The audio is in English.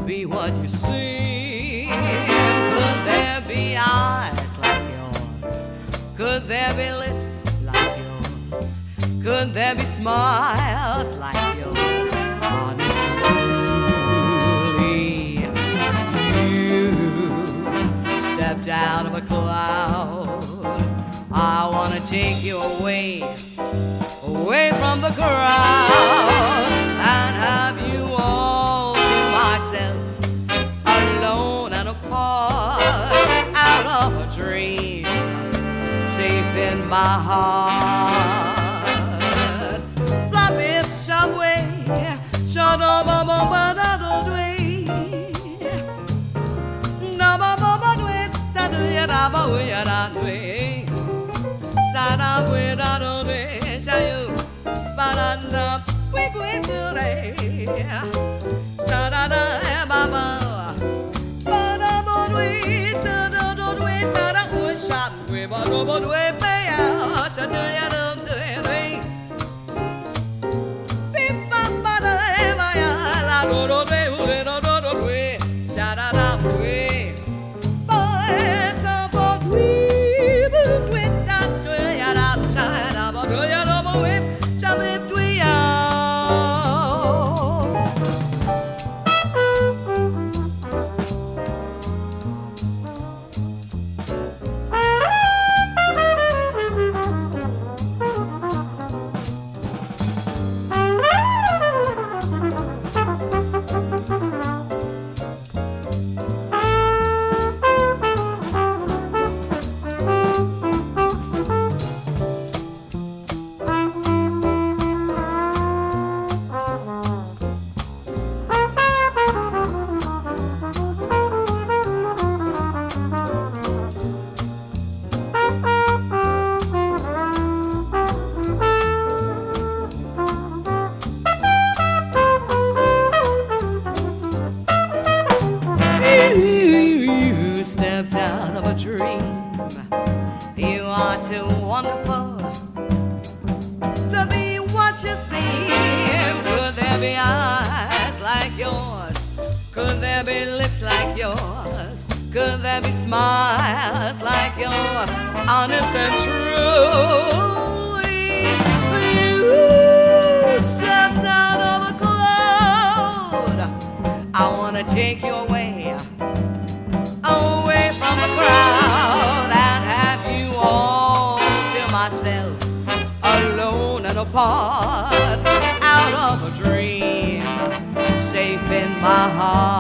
be what you seem? Could there be eyes like yours? Could there be lips like yours? Could there be smiles like yours? Honest and truly, you stepped out of a cloud. I wanna take you away, away from the crowd, and have you all to myself, alone and apart, out of a dream, safe in my heart. Splop it, subway, shut up, stepped out of a dream. You are too wonderful to be what you seem. Could there be eyes like yours? Could there be lips like yours? Could there be smiles like yours? Honest and true, you stepped out of a cloud. I wanna take you away, away from the crowd, and have you all to myself, alone and apart, out of a dream, safe in my heart.